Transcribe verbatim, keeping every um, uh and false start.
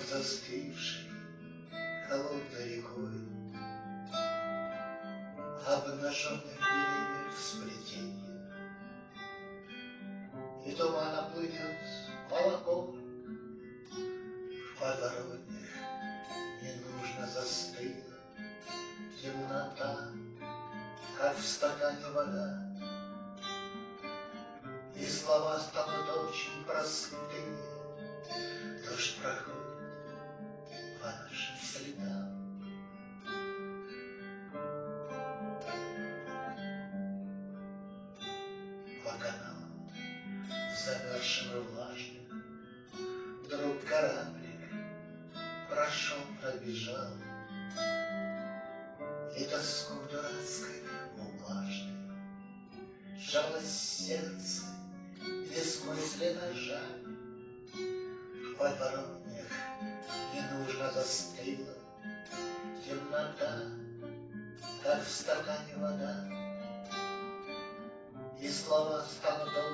застывшей холодной рекой, обнаженных деревьев сплетенье, и туман плывет молоко. В подворотнях ненужно застыла темнота, как в стакане вода, и слова станут очень простые. Дождь проходит по нашим следам. По каналам, замерзшим и влажным, вдруг кораблик прошел, пробежал, и тоску дурацкой бумажной сжалось сердце бессмысленно жаль. В подворотнях ненужно застыла темнота, как в стакане вода, и слова станут